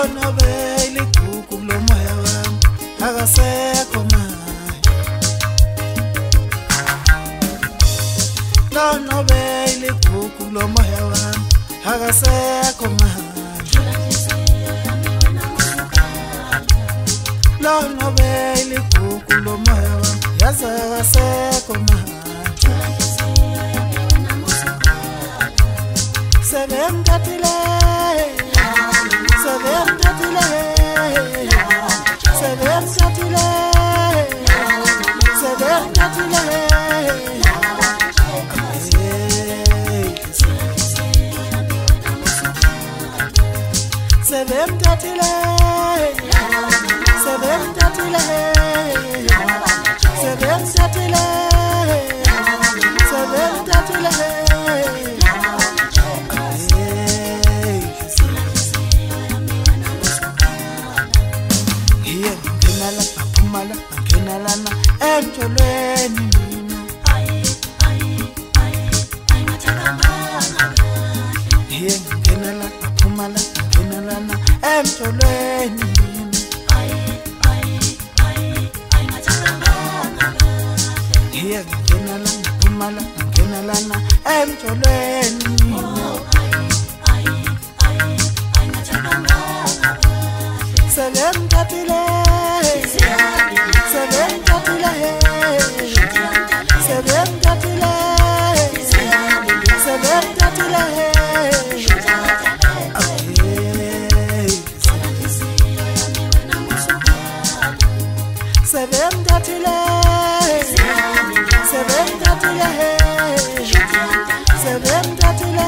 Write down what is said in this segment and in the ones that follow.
Lona vele gugu lomoya wami akasekho manje. Lona vele gugu lomoya wami akasekho manje. Lona vele gugu lomoya wami yaze akasekho manje. Sevem tatile, sevem tatile, sevem tatile, sevem tatile. Sevem tatile, sevem tatile, sevem tatile, sevem tatile. Angenalana emtholweni mina. Angenala aphumala angenalana emtholweni mina. Angenala aphumala angenalana emtholweni mina. Sevem tatile, sevem tatile, sevem tatile, sevem tatile. Sevem tatile, sevem tatile, sevem tatile,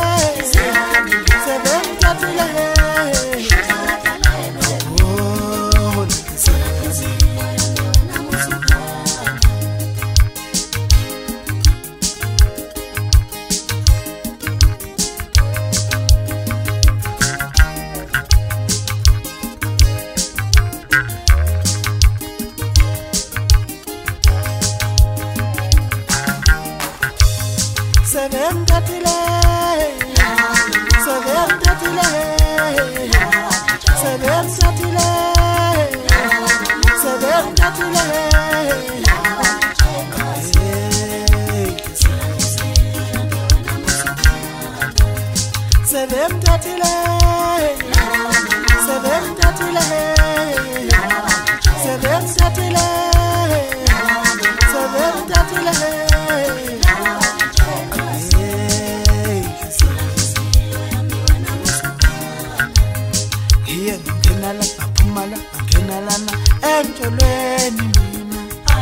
sevem tatile. Sevem tatile, sevem tatile, sevem tatile, sevem tatile. Sevem tatile, sevem tatile, sevem tatile, sevem tatile. Angenala aphumala angenalana emtholweni mina.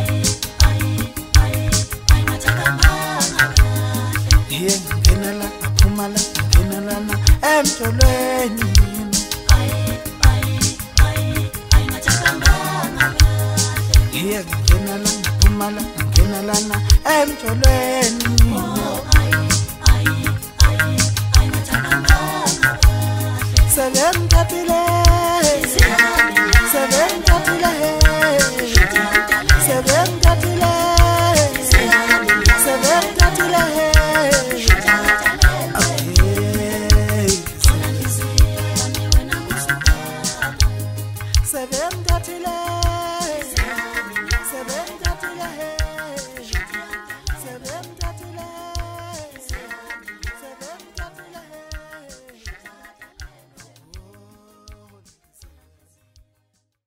Angenala aphumala angenalana emtholweni mina. Angenala aphumala angenalana emtholweni mina. Sevem tatile,